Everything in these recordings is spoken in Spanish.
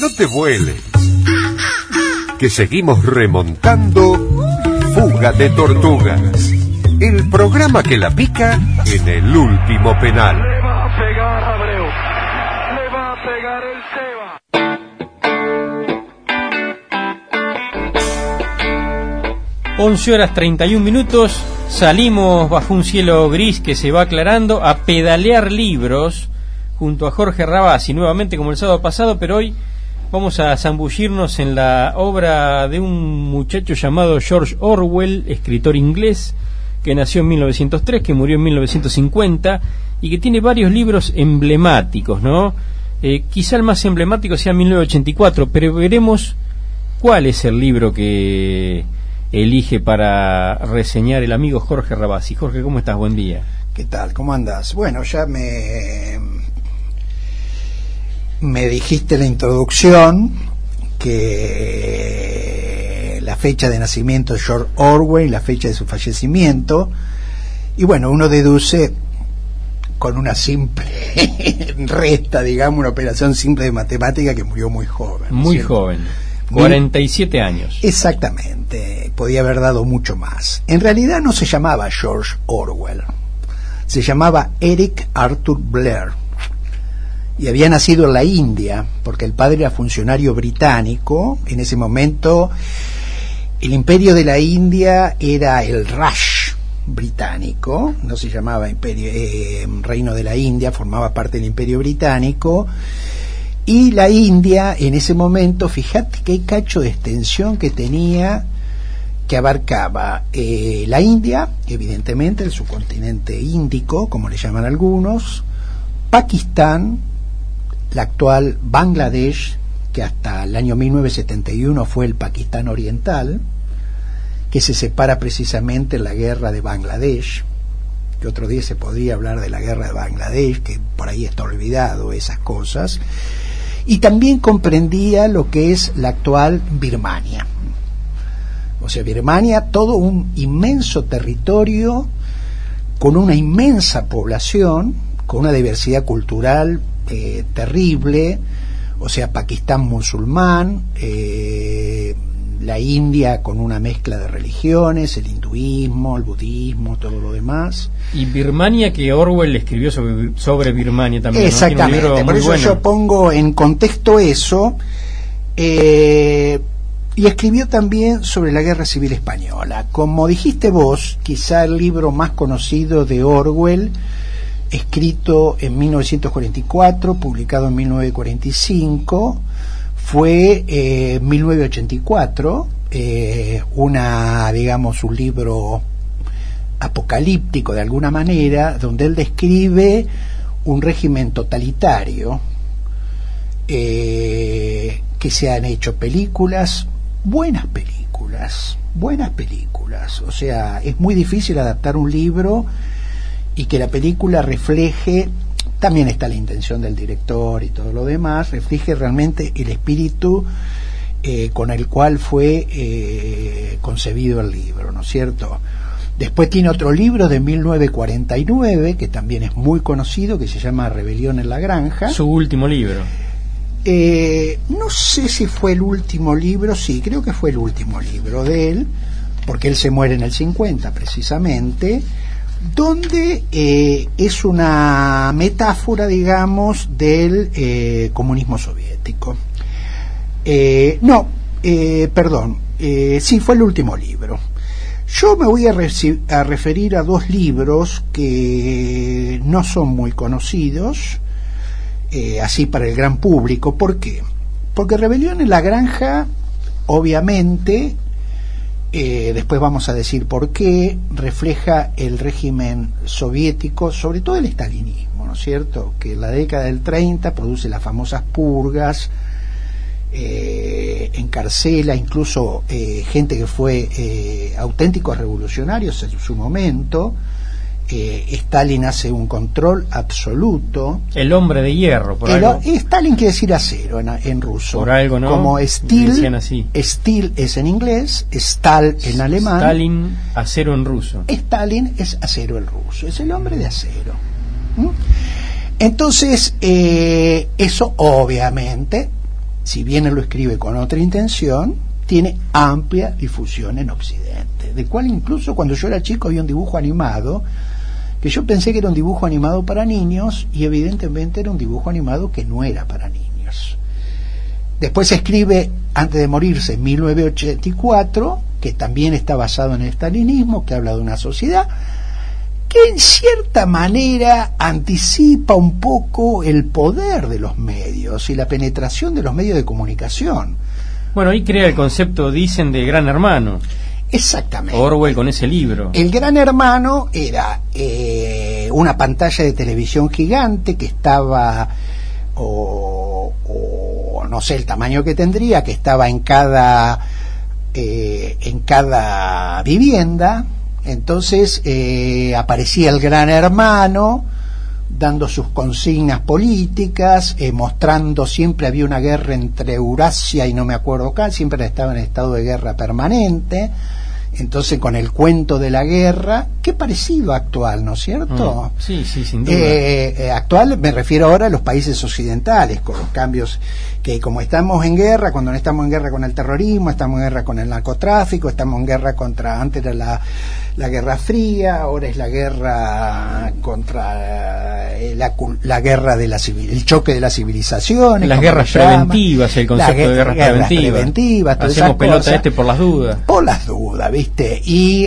No te vueles, que seguimos remontando Fuga de Tortugas, el programa que la pica en el último penal. Le va a pegar Abreu, le va a pegar el Seba. 11:31, salimos bajo un cielo gris que se va aclarando a pedalear libros junto a Jorge Rabasi, nuevamente como el sábado pasado, pero hoy vamos a zambullirnos en la obra de un muchacho llamado George Orwell, escritor inglés, que nació en 1903, que murió en 1950, y que tiene varios libros emblemáticos, ¿no? Quizá el más emblemático sea 1984, pero veremos cuál es el libro que elige para reseñar el amigo Jorge Rabasi. Jorge, ¿cómo estás? Buen día. ¿Qué tal? ¿Cómo andás? Bueno, ya me dijiste en la introducción que la fecha de nacimiento de George Orwell y la fecha de su fallecimiento, y bueno, uno deduce con una simple resta, digamos, una operación simple de matemática, que murió muy joven. Muy ¿cierto? joven, 47 años. Exactamente, podía haber dado mucho más. En realidad no se llamaba George Orwell, se llamaba Eric Arthur Blair, y había nacido en la India, porque el padre era funcionario británico. En ese momento el imperio de la India era el Raj británico, no se llamaba Reino de la India, formaba parte del imperio británico. Y la India en ese momento, fíjate qué cacho de extensión que tenía, que abarcaba la India, evidentemente el subcontinente índico, como le llaman algunos, Pakistán, la actual Bangladesh, que hasta el año 1971 fue el Pakistán Oriental, que se separa precisamente en la guerra de Bangladesh, que otro día se podría hablar de la guerra de Bangladesh, que por ahí está olvidado esas cosas, y también comprendía lo que es la actual Birmania. O sea, Birmania, todo un inmenso territorio con una inmensa población, con una diversidad cultural terrible. O sea, Pakistán musulmán, la India con una mezcla de religiones, el hinduismo, el budismo, todo lo demás. Y Birmania, que Orwell escribió sobre Birmania también, ¿no? Exactamente, Tiene un libro por muy eso bueno. yo pongo en contexto eso. Y escribió también sobre la Guerra Civil Española. Como dijiste vos, quizá el libro más conocido de Orwell, escrito en 1944, publicado en 1945, fue 1984, un libro apocalíptico de alguna manera, donde él describe un régimen totalitario, que se han hecho películas, buenas películas, o sea, es muy difícil adaptar un libro y que la película refleje, también está la intención del director y todo lo demás, refleje realmente el espíritu con el cual fue concebido el libro, ¿no es cierto? Después tiene otro libro de 1949, que también es muy conocido, que se llama Rebelión en la Granja. Su último libro. No sé si fue el último libro, sí, creo que fue el último libro de él, porque él se muere en el 50 precisamente, donde es una metáfora, digamos, del comunismo soviético. Sí, fue el último libro. Yo me voy a referir a dos libros que no son muy conocidos, así para el gran público. ¿Por qué? Porque Rebelión en la Granja, obviamente, después vamos a decir por qué, refleja el régimen soviético, sobre todo el estalinismo, ¿no es cierto? Que en la década del 30 produce las famosas purgas, encarcela incluso gente que fue auténticos revolucionarios en su momento. Stalin hace un control absoluto. El hombre de hierro, por algo. Stalin quiere decir acero en ruso. Por algo, ¿no? Como Decían así. Steel es en inglés, Stahl en alemán. Stalin, acero en ruso. Stalin es acero en ruso, es el hombre de acero. Entonces, eso obviamente si bien él lo escribe con otra intención, tiene amplia difusión en Occidente, de cual incluso cuando yo era chico había un dibujo animado que yo pensé que era un dibujo animado para niños y evidentemente era un dibujo animado que no era para niños. Después escribe, antes de morirse, en 1984, que también está basado en el stalinismo, que habla de una sociedad que en cierta manera anticipa un poco el poder de los medios y la penetración de los medios de comunicación. Bueno, ahí crea el concepto, dicen, de Gran Hermano. Exactamente. Orwell con ese libro. El Gran Hermano era una pantalla de televisión gigante que estaba, o no sé el tamaño que tendría, que estaba en cada vivienda. Entonces aparecía el Gran Hermano dando sus consignas políticas, mostrando, siempre había una guerra entre Eurasia y no me acuerdo acá, siempre estaba en estado de guerra permanente. Entonces, con el cuento de la guerra, qué parecido actual, ¿no es cierto? Sí, sin duda. Actual me refiero ahora a los países occidentales, con los cambios que, como estamos en guerra, cuando no estamos en guerra con el terrorismo, estamos en guerra con el narcotráfico, estamos en guerra contra, antes era la Guerra Fría, ahora es la guerra contra la guerra de el choque de las civilizaciones. Las guerras preventivas, el concepto de guerras preventivas. Hacemos pelota por las dudas. Por las dudas, ¿viste? Y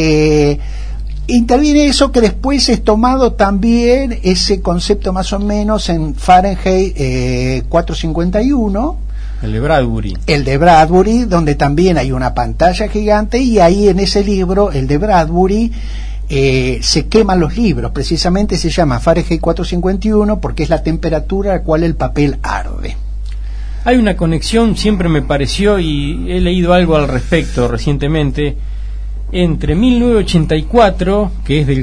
interviene eso que después es tomado también, ese concepto más o menos en Fahrenheit 451. El de Bradbury, donde también hay una pantalla gigante, y ahí en ese libro, el de Bradbury, se queman los libros. Precisamente se llama Fahrenheit 451 porque es la temperatura a la cual el papel arde. Hay una conexión, siempre me pareció, y he leído algo al respecto recientemente, entre 1984, que es del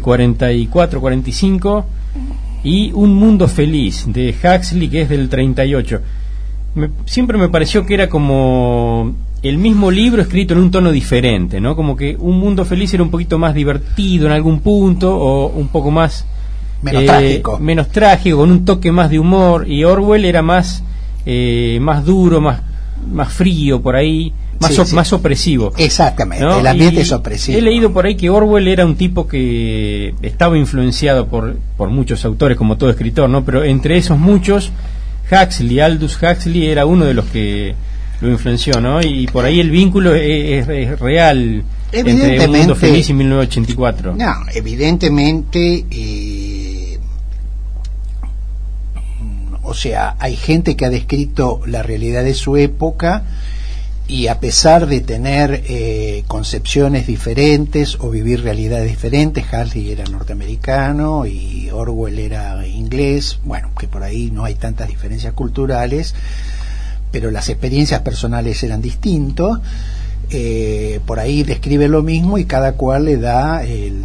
44-45, y Un Mundo Feliz, de Huxley, que es del 38. Siempre me pareció que era como el mismo libro escrito en un tono diferente, ¿no? Como que Un Mundo Feliz era un poquito más divertido en algún punto, o un poco más menos trágico, con un toque más de humor, y Orwell era más duro, más frío por ahí, más opresivo. Exactamente, ¿no? El ambiente es opresivo. He leído por ahí que Orwell era un tipo que estaba influenciado por muchos autores, como todo escritor, ¿no? Pero entre esos muchos, Aldous Huxley era uno de los que lo influenció, ¿no? Y por ahí el vínculo es real entre Un Mundo Feliz y 1984. No, evidentemente, o sea, hay gente que ha descrito la realidad de su época y a pesar de tener concepciones diferentes o vivir realidades diferentes, Huxley era norteamericano y Orwell era inglés, bueno, que por ahí no hay tantas diferencias culturales, pero las experiencias personales eran distintos. Por ahí describe lo mismo y cada cual le da el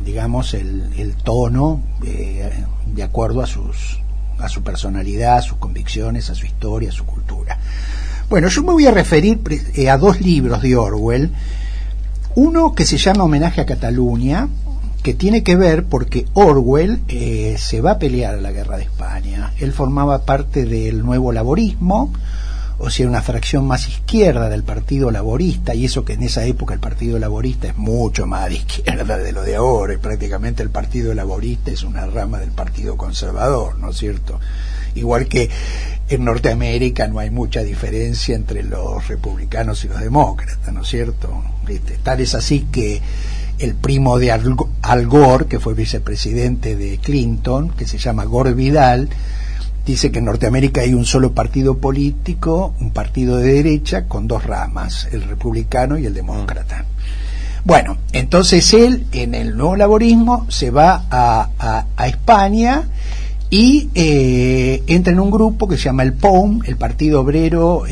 tono de acuerdo a su personalidad, a sus convicciones, a su historia, a su cultura. Bueno, yo me voy a referir a dos libros de Orwell. Uno que se llama Homenaje a Cataluña, que tiene que ver porque Orwell se va a pelear a la guerra de España. Él formaba parte del Nuevo Laborismo, o sea, una fracción más izquierda del Partido Laborista, y eso que en esa época el Partido Laborista es mucho más de izquierda de lo de ahora, y prácticamente el Partido Laborista es una rama del Partido Conservador, ¿no es cierto? Igual que en Norteamérica no hay mucha diferencia entre los republicanos y los demócratas, ¿no es cierto? Tal es así que el primo de Al Gore, que fue vicepresidente de Clinton, que se llama Gore Vidal, dice que en Norteamérica hay un solo partido político, un partido de derecha con dos ramas, el republicano y el demócrata. Bueno, entonces él en el Nuevo Laborismo se va a España y entra en un grupo que se llama el POUM, el Partido Obrero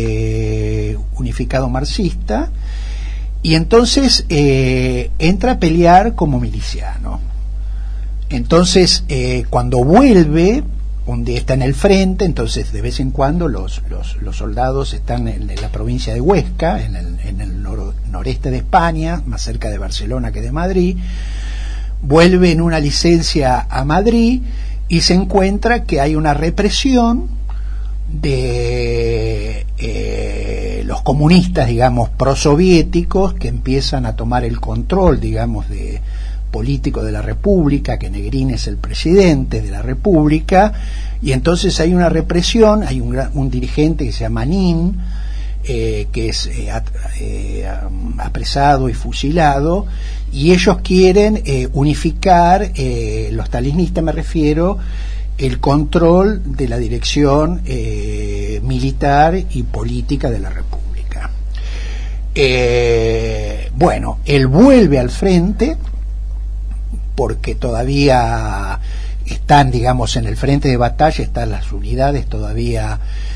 Unificado Marxista, y entonces entra a pelear como miliciano. Entonces cuando vuelve, un día está en el frente, entonces de vez en cuando los soldados están en la provincia de Huesca, en el noreste de España, más cerca de Barcelona que de Madrid. Vuelve en una licencia a Madrid y se encuentra que hay una represión de comunistas, digamos, prosoviéticos, que empiezan a tomar el control, digamos, de político de la República, que Negrín es el presidente de la República, y entonces hay una represión, hay un dirigente que se llama Nin, que es apresado y fusilado, y ellos quieren unificar, los stalinistas me refiero, el control de la dirección militar y política de la República. Bueno, él vuelve al frente porque todavía están, digamos, en el frente de batalla, están las unidades todavía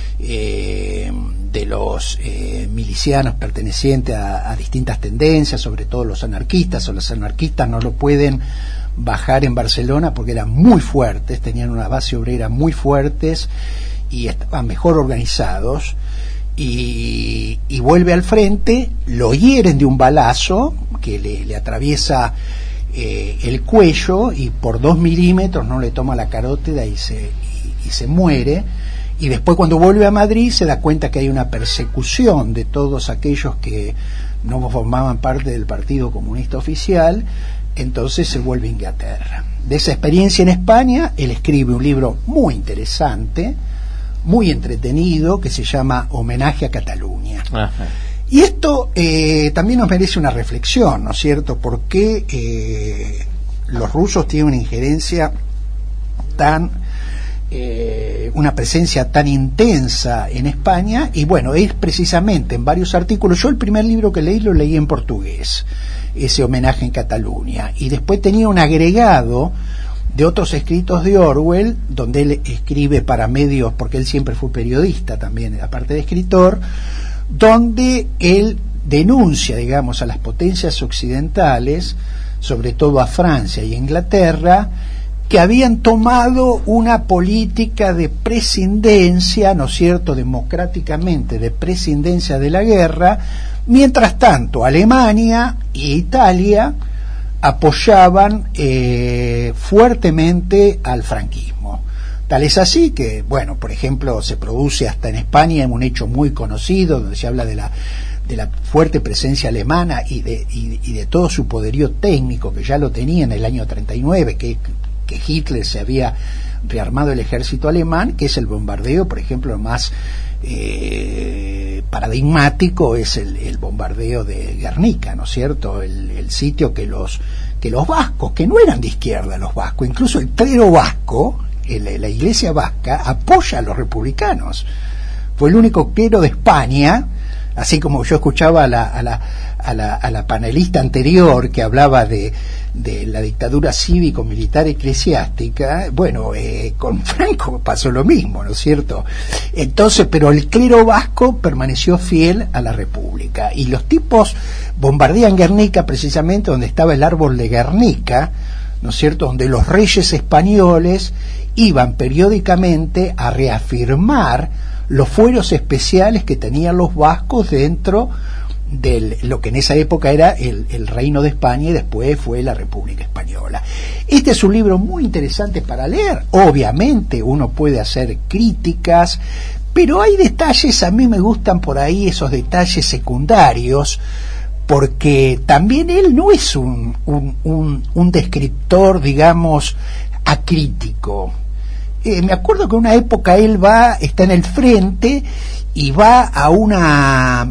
de los milicianos pertenecientes a distintas tendencias, sobre todo los anarquistas, o los anarquistas no lo pueden bajar en Barcelona porque eran muy fuertes, tenían una base obrera muy fuertes y estaban mejor organizados, y vuelve al frente, lo hieren de un balazo que le atraviesa el cuello, y por 2 milímetros no le toma la carótida y se muere. Y después, cuando vuelve a Madrid, se da cuenta que hay una persecución de todos aquellos que no formaban parte del Partido Comunista Oficial. Entonces se vuelve a Inglaterra. De esa experiencia en España, él escribe un libro muy interesante, muy entretenido, que se llama Homenaje a Cataluña. Ajá. Y esto también nos merece una reflexión, ¿no es cierto? ¿Por qué los rusos tienen una injerencia una presencia tan intensa en España? Y bueno, es precisamente en varios artículos. Yo el primer libro que leí lo leí en portugués, ese Homenaje en Cataluña, y después tenía un agregado de otros escritos de Orwell, donde él escribe para medios, porque él siempre fue periodista también, aparte de escritor, donde él denuncia, digamos, a las potencias occidentales, sobre todo a Francia y a Inglaterra, que habían tomado una política de prescindencia, ¿no es cierto?, democráticamente, de prescindencia de la guerra. Mientras tanto, Alemania e Italia apoyaban fuertemente al franquismo. Tal es así que, bueno, por ejemplo, se produce hasta en España un hecho muy conocido, donde se habla de la fuerte presencia alemana y de todo su poderío técnico, que ya lo tenía en el año 39, que Hitler se había rearmado el ejército alemán, que es el bombardeo, por ejemplo, más paradigmático es el bombardeo de Guernica, ¿no es cierto? El sitio que los vascos, que no eran de izquierda los vascos, incluso el clero vasco, la iglesia vasca, apoya a los republicanos. Fue el único clero de España, así como yo escuchaba a la panelista anterior que hablaba de la dictadura cívico-militar eclesiástica. Bueno, con Franco pasó lo mismo, ¿no es cierto? Entonces, pero el clero vasco permaneció fiel a la República, y los tipos bombardean Guernica, precisamente donde estaba el árbol de Guernica, ¿no es cierto?, donde los reyes españoles iban periódicamente a reafirmar los fueros especiales que tenían los vascos dentro de lo que en esa época era el Reino de España, y después fue la República Española. Este es un libro muy interesante para leer. Obviamente uno puede hacer críticas, pero hay detalles, a mí me gustan por ahí esos detalles secundarios, porque también él no es un descriptor, digamos, acrítico. Me acuerdo que en una época él está en el frente y va a una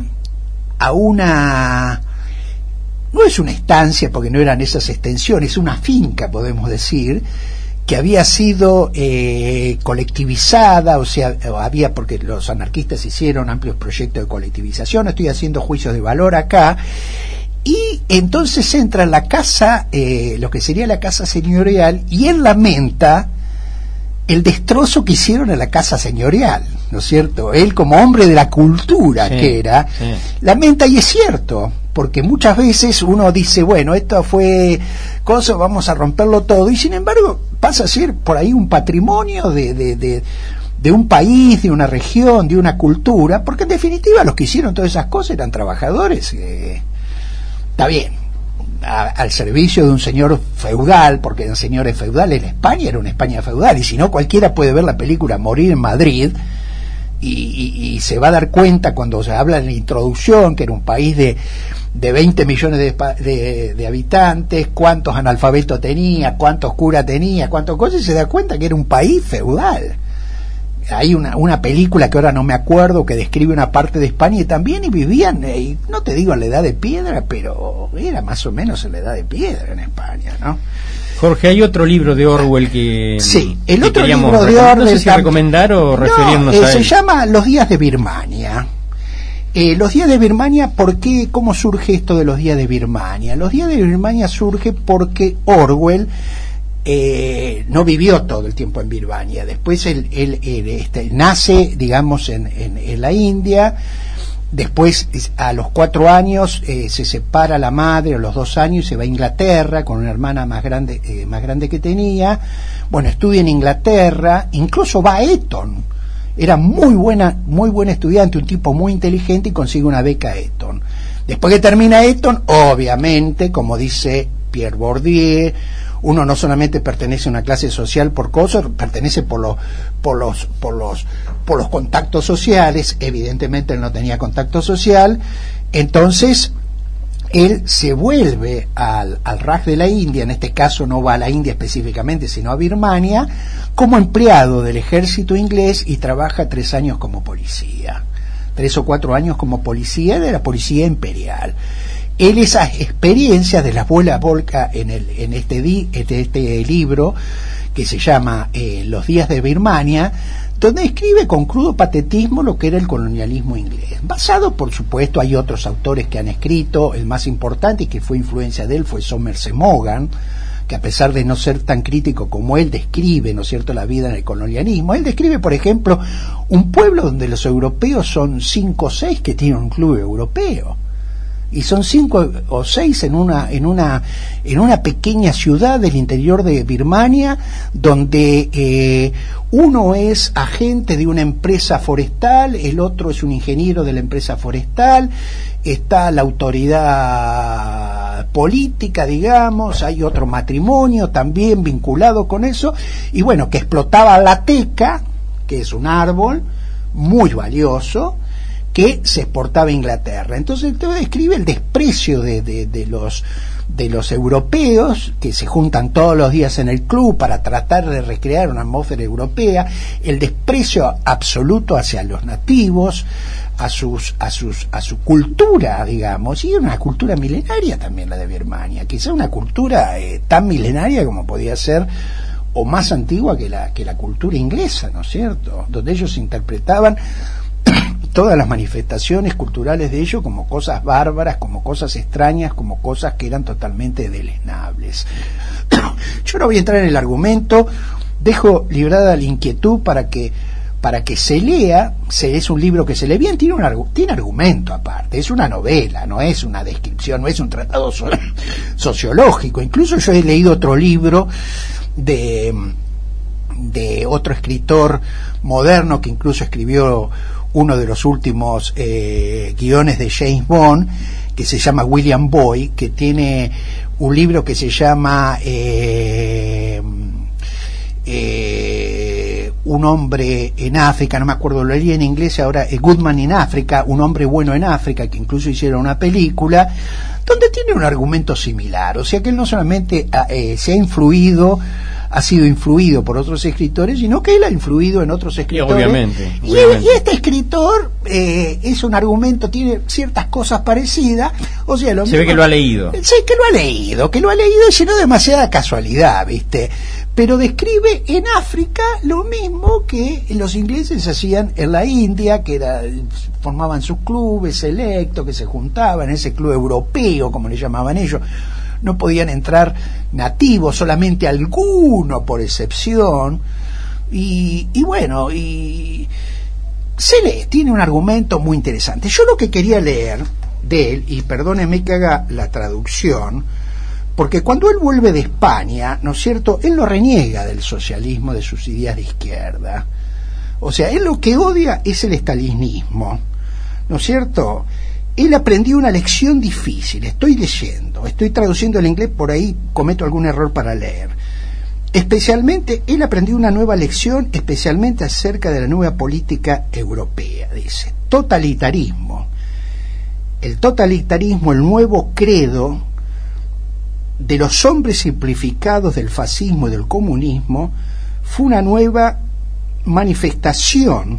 no es una estancia, porque no eran esas extensiones, una finca, podemos decir, que había sido colectivizada, o sea, porque los anarquistas hicieron amplios proyectos de colectivización. Estoy haciendo juicios de valor acá, y entonces entra en la casa, lo que sería la casa señorial, y él lamenta el destrozo que hicieron a la casa señorial, ¿no es cierto? Él, como hombre de la cultura que era, lamenta, y es cierto, porque muchas veces uno dice, bueno, esto fue cosa, vamos a romperlo todo, y sin embargo pasa a ser por ahí un patrimonio de un país, de una región, de una cultura, porque en definitiva los que hicieron todas esas cosas eran trabajadores, está bien, al servicio de un señor feudal, porque eran señores feudales. En España era una España feudal, y si no, cualquiera puede ver la película Morir en Madrid y se va a dar cuenta cuando se habla en la introducción que era un país de 20 millones de habitantes, cuántos analfabetos tenía, cuántos curas tenía, cuántas cosas, y se da cuenta que era un país feudal. Hay una película que ahora no me acuerdo que describe una parte de España y también vivían, no te digo en la edad de piedra, pero era más o menos en la edad de piedra en España, ¿no? Jorge, hay otro libro de Orwell que... Sí, el que otro libro de Orwell... No sé si recomendar o referirnos a él. Se llama Los días de Birmania. Los días de Birmania, ¿por qué? ¿Cómo surge esto de los días de Birmania? Los días de Birmania surge porque Orwell no vivió todo el tiempo en Birmania. Después él nace, digamos, en la India. Después, a los 4 años, se separa la madre, a los 2 años, y se va a Inglaterra con una hermana más grande que tenía. Bueno, estudia en Inglaterra, incluso va a Eton. Era muy buen estudiante, un tipo muy inteligente, y consigue una beca Eton. Después que termina Eton, obviamente, como dice Pierre Bourdieu, uno no solamente pertenece a una clase social por cosas, pertenece por los contactos sociales. Evidentemente él no tenía contacto social, entonces él se vuelve al Raj de la India, en este caso no va a la India específicamente, sino a Birmania, como empleado del ejército inglés, y trabaja 3 años como policía, 3 o 4 años como policía de la policía imperial. Él esas experiencias de las vuela volca en este libro que se llama Los días de Birmania, donde escribe con crudo patetismo lo que era el colonialismo inglés. Basado, por supuesto, hay otros autores que han escrito, el más importante y que fue influencia de él fue Somerset Maugham, que a pesar de no ser tan crítico como él, describe, ¿no es cierto?, la vida en el colonialismo. Él describe, por ejemplo, un pueblo donde los europeos son 5 o 6 que tienen un club europeo. Y son 5 o 6 en una pequeña ciudad del interior de Birmania, donde uno es agente de una empresa forestal, el otro es un ingeniero de la empresa forestal, está la autoridad política, digamos, hay otro matrimonio también vinculado con eso, y bueno, que explotaba la teca, que es un árbol muy valioso, que se exportaba a Inglaterra. Entonces te describe el desprecio de los europeos, que se juntan todos los días en el club para tratar de recrear una atmósfera europea, el desprecio absoluto hacia los nativos, a su cultura, digamos, y una cultura milenaria también la de Birmania, quizá una cultura tan milenaria como podía ser, o más antigua que la cultura inglesa, ¿no es cierto?, donde ellos interpretaban todas las manifestaciones culturales de ellos como cosas bárbaras, como cosas extrañas, como cosas que eran totalmente deleznables. Yo no voy a entrar en el argumento, dejo librada la inquietud para que se lea. Es un libro que se lee bien, tiene argumento aparte, es una novela, no es una descripción, no es un tratado sociológico. Incluso yo he leído otro libro de otro escritor moderno que incluso escribió uno de los últimos guiones de James Bond, que se llama William Boyd, que tiene un libro que se llama Un hombre en África, no me acuerdo, lo leí en inglés ahora, Good Man in Africa, Un hombre bueno en África, que incluso hicieron una película, donde tiene un argumento similar. O sea que él no solamente ha sido influido por otros escritores, sino que él ha influido en otros escritores. Obviamente. Y este escritor es un argumento, tiene ciertas cosas parecidas. O sea, se ve que lo ha leído. Sí, que lo ha leído y no demasiada casualidad, ¿viste? Pero describe en África lo mismo que los ingleses hacían en la India, que formaban sus clubes selectos, que se juntaban en ese club europeo, como le llamaban ellos. No podían entrar nativos, solamente alguno por excepción, y bueno, y se lee, tiene un argumento muy interesante. Yo lo que quería leer de él, y perdónenme que haga la traducción, porque cuando él vuelve de España, ¿no es cierto?, él no reniega del socialismo, de sus ideas de izquierda. O sea, él lo que odia es el estalinismo, ¿no es cierto? Él aprendió una lección difícil, estoy traduciendo al inglés, por ahí cometo algún error para leer. Especialmente, él aprendió una nueva lección, especialmente acerca de la nueva política europea, dice. Totalitarismo. El totalitarismo, el nuevo credo de los hombres simplificados del fascismo y del comunismo, fue una nueva manifestación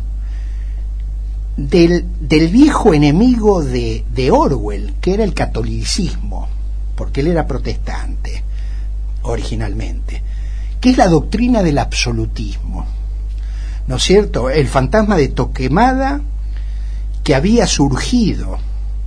del viejo enemigo de Orwell, que era el catolicismo, porque él era protestante originalmente, que es la doctrina del absolutismo, ¿no es cierto? El fantasma de Torquemada, que había surgido,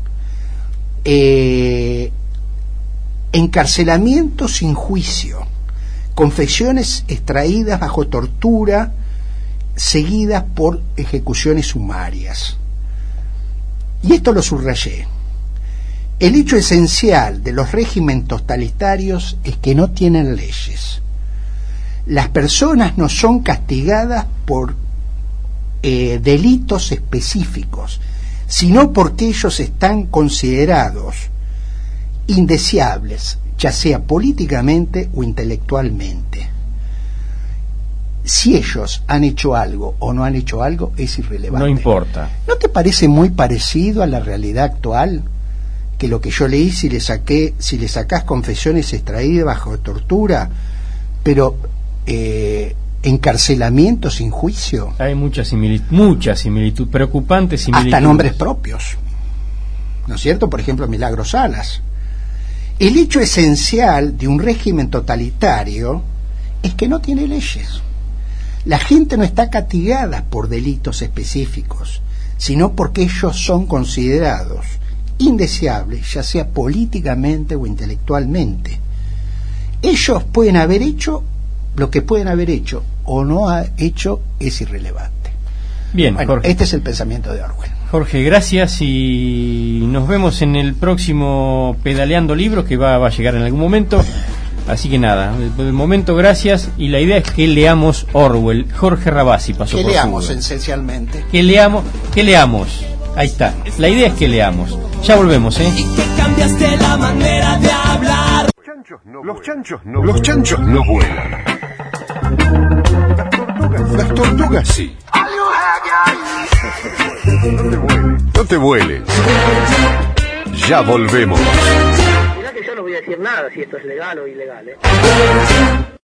encarcelamiento sin juicio, confesiones extraídas bajo tortura, seguidas por ejecuciones sumarias. Y esto lo subrayé. El hecho esencial de los regímenes totalitarios es que no tienen leyes. Las personas no son castigadas por delitos específicos, sino porque ellos están considerados indeseables, ya sea políticamente o intelectualmente. Si ellos han hecho algo o no han hecho algo es irrelevante. No importa. ¿No te parece muy parecido a la realidad actual? Que lo que yo leí, si le sacás confesiones extraídas bajo tortura, pero encarcelamiento sin juicio. Hay mucha similitud, preocupante similitud. Hasta nombres propios, ¿no es cierto? Por ejemplo, Milagro Salas. El hecho esencial de un régimen totalitario es que no tiene leyes. La gente no está castigada por delitos específicos, sino porque ellos son considerados indeseables, ya sea políticamente o intelectualmente. Ellos pueden haber hecho lo que pueden haber hecho o no ha hecho es irrelevante. Bien, bueno, Jorge. este es el pensamiento de Orwell. Jorge, gracias y nos vemos en el próximo Pedaleando Libros, que va a llegar en algún momento. Así que nada, de momento gracias, y la idea es que leamos Orwell. Jorge Rabasi pasó por Que leamos Fuga. esencialmente. Que leamos. Ahí está. La idea es que leamos. Ya volvemos, ¿eh? Y que cambiaste la manera de hablar. Los chanchos no vuelan. Las tortugas sí. No te vueles. Ya volvemos. Mirá que yo no voy a decir nada si esto es legal o ilegal, ¿eh?